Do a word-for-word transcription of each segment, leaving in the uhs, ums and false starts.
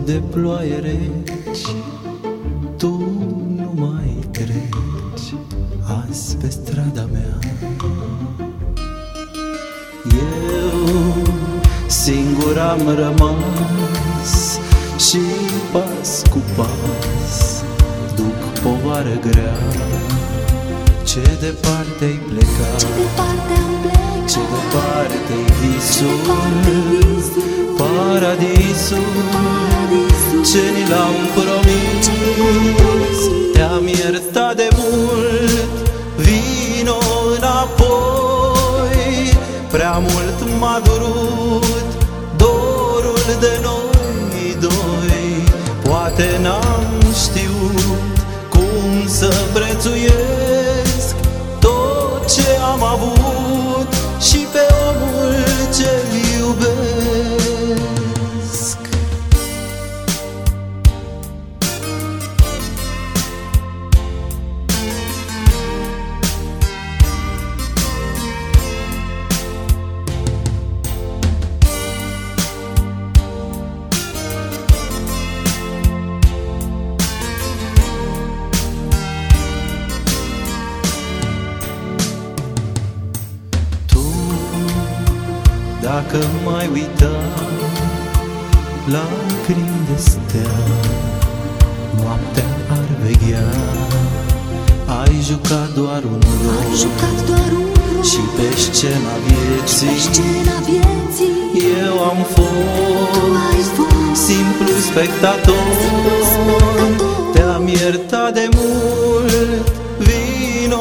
de ploaie reci, tu nu mai treci azi pe strada mea. Eu singur am rămas și pas cu pas duc povară grea. Ce departe-ai plecat, Ce departe am plecat, ce departe-i visul, visul, paradisul, paradisul, ce ni l-am promis. Te-am iertat de mult, vino înapoi. Prea mult m-a durut dorul de noi doi. Poate n-am știut cum să prețuiesc tot ce am avut și pe omul ce-l iubesc. Dacă m-ai uitat, lacrimi de stea noaptea ar veghea. Ai jucat doar un rol, ai jucat doar un rol, și pe scena vieții, pe scena vieții eu am fost simplu spectator. Te-am iertat de mult, vino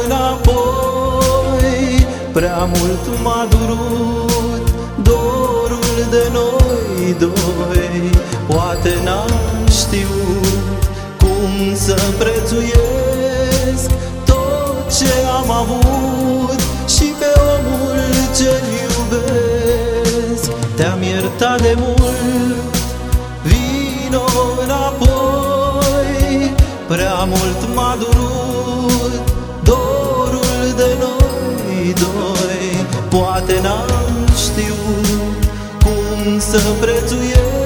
înapoi. Prea mult m-a durut dorul de noi doi. Poate n-am știut cum să prețuiesc tot ce am avut și pe omul ce-l iubesc. Te-am iertat de mult, vino înapoi. Prea mult m-a durut dorul de noi doi. Poate n-am știut cum să prețuiesc